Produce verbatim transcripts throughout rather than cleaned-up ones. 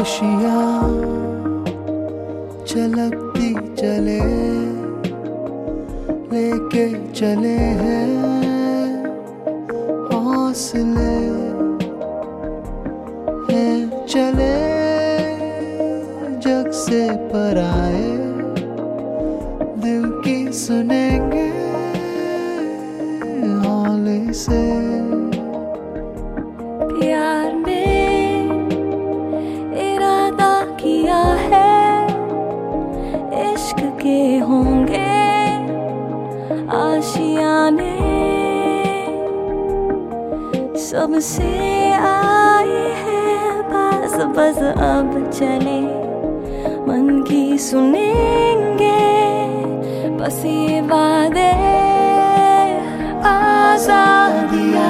खुशियाँ छलकती चले लेके चले हैं हौसले हैं चले जग से पराए दिल की सुनेंगे हौले से। प्यार में इरादा किया है इश्क के होंगे आशियाने सबसे आए हैं बस बस अब चले मन की सुनेंगे बस ये वादे आजादिया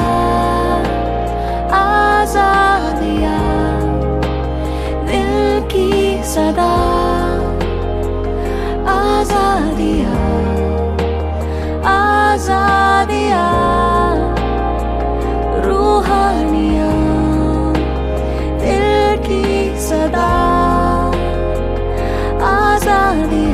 आजादिया दिल की सदा आजादिया आजादिया रूहानिया दिल की सदा आजादिया।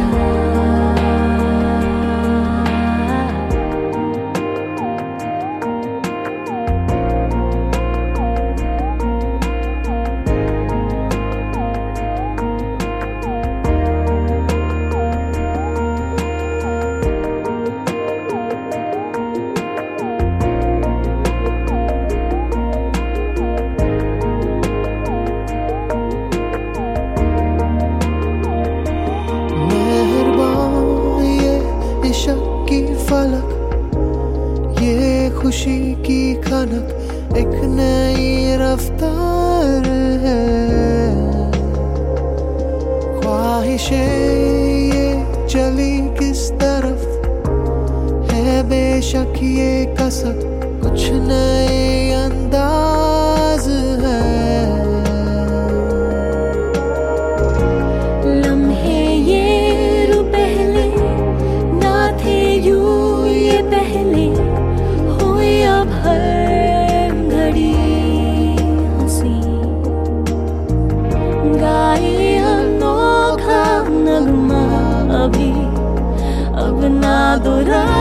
की फलक ये खुशी की खनक एक नई रफ्तार है ख्वाहिशें ये चली किस तरफ है बेशक ये कसक कुछ नए अंदाज है अभी अब ना दोहरा